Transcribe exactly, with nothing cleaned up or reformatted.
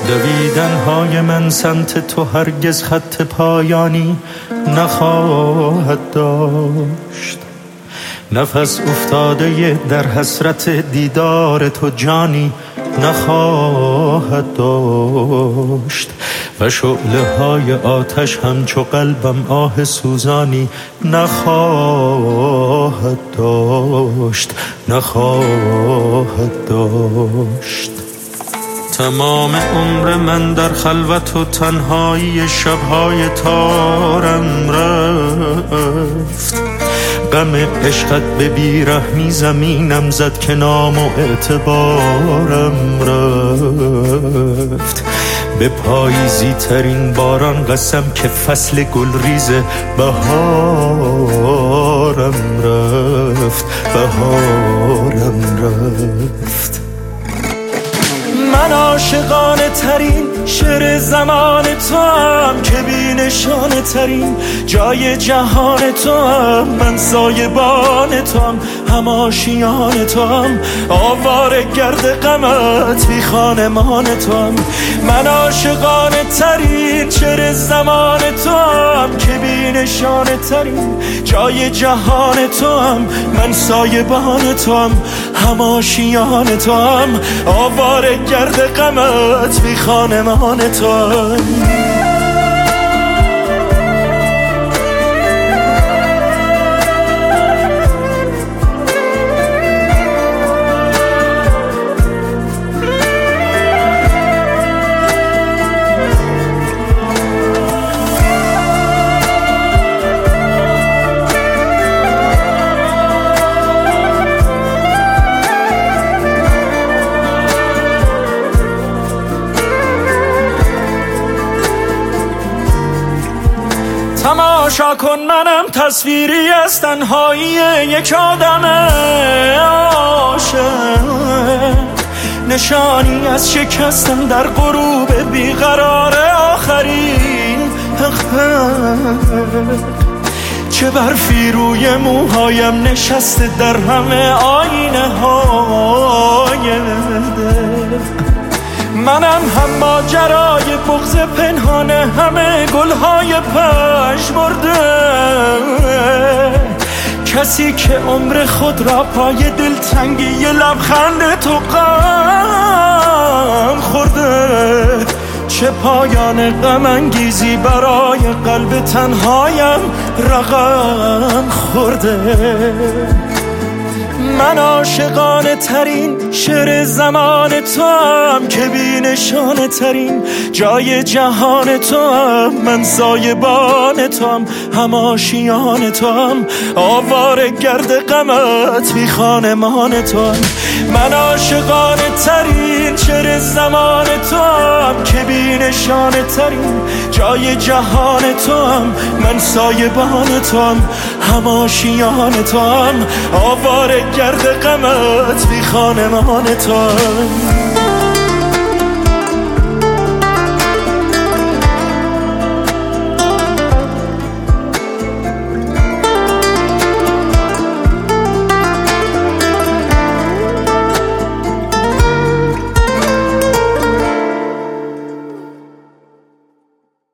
دویدن های من سمت تو هرگز خط پایانی نخواهد داشت. نفس افتاده در حسرت دیدار تو جانی نخواهد داشت. و شعله های آتش همچو قلبم آه سوزانی نخواهد داشت نخواهد داشت. تمام عمر من در خلوت و تنهایی شبهای تارم رفت. غم عشقت به بیرحمی زمینم زد که نام و اعتبارم رفت. به پاییزی ترین باران قسم که فصل گلریز بهارم رفت بهارم رفت. من عاشقانه ترین شعر زمان تو هم که بی نشانه ترین جای جهان تو هم. من سایبان تو هم هم آشیان تو هم آواره گرد غمت بی خانمان تو هم. من عاشقانه ترین شعر زمان تو هم که بی نشانه ترین جای جهان تو هم. من سایبان تو هم هم آشیان تو هم آواره گرد غمت بی خانمان تو هم. تماشا کن منم تصویری از تنهایی یک آدم عاشق، نشانی از شکستن در غروب بیقرار آخرین حقیقت. چه برفی روی موهایم نشسته در همه آینه های دل. منم هم ماجرای بغض پنهانه همه گلهای پژمرده. کسی که عمر خود را پای دلتنگی لبخند تو غم خورده. چه پایان غم انگیزی برای قلب تنهایم رقم خورده. من عاشقانه ترین شعر زمان تو هم که بی نشانه ترین جای جهان تو هم. من سایبان تو هم هم آشیان تو هم آواره گرد غمت بی خانمان تو هم. من عاشقانه ترین شعر زمان تو هم که بی نشانه ترین جای جهان تو هم. من سایبان تو هم هم آشیان تو هم آواره گرد غمت بی خانمان تو هم.